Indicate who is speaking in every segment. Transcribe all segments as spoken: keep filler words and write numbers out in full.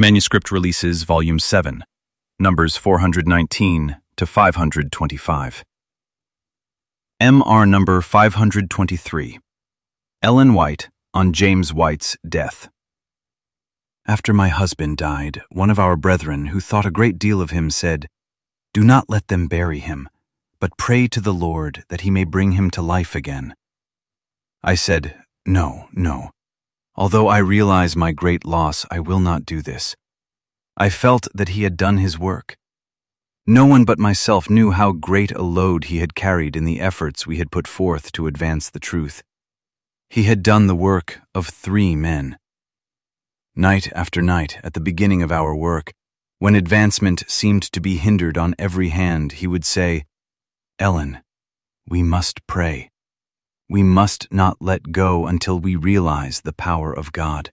Speaker 1: Manuscript Releases, Volume seven, numbers four hundred nineteen to five hundred twenty-five. M R number five hundred twenty-three. Ellen White on James White's death. After my husband died, one of our brethren, who thought a great deal of him, said, "Do not let them bury him, but pray to the Lord that he may bring him to life again." I said, "No, no. Although I realize my great loss, I will not do this." I felt that he had done his work. No one but myself knew how great a load he had carried in the efforts we had put forth to advance the truth. He had done the work of three men. Night after night, at the beginning of our work, when advancement seemed to be hindered on every hand, he would say, "Ellen, we must pray. We must not let go until we realize the power of God."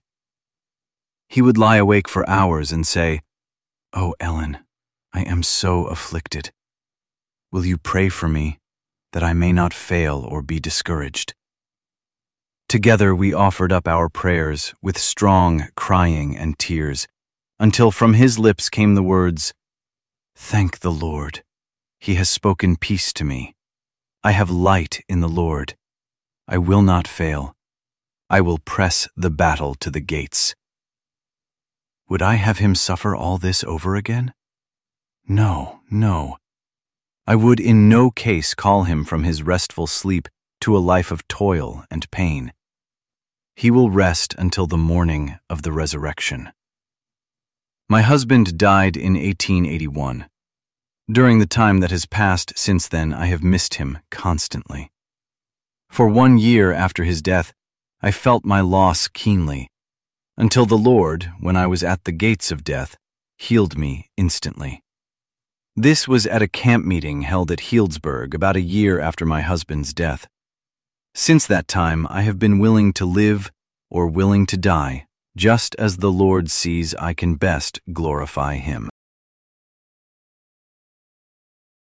Speaker 1: He would lie awake for hours and say, "Oh, Ellen, I am so afflicted. Will you pray for me, that I may not fail or be discouraged?" Together we offered up our prayers with strong crying and tears, until from his lips came the words, "Thank the Lord. He has spoken peace to me. I have light in the Lord. I will not fail. I will press the battle to the gates." Would I have him suffer all this over again? No, no. I would in no case call him from his restful sleep to a life of toil and pain. He will rest until the morning of the resurrection. My husband died in eighteen eighty-one. During the time that has passed since then, I have missed him constantly. For one year after his death, I felt my loss keenly, until the Lord, when I was at the gates of death, healed me instantly. This was at a camp meeting held at Healdsburg about a year after my husband's death. Since that time, I have been willing to live or willing to die, just as the Lord sees I can best glorify Him.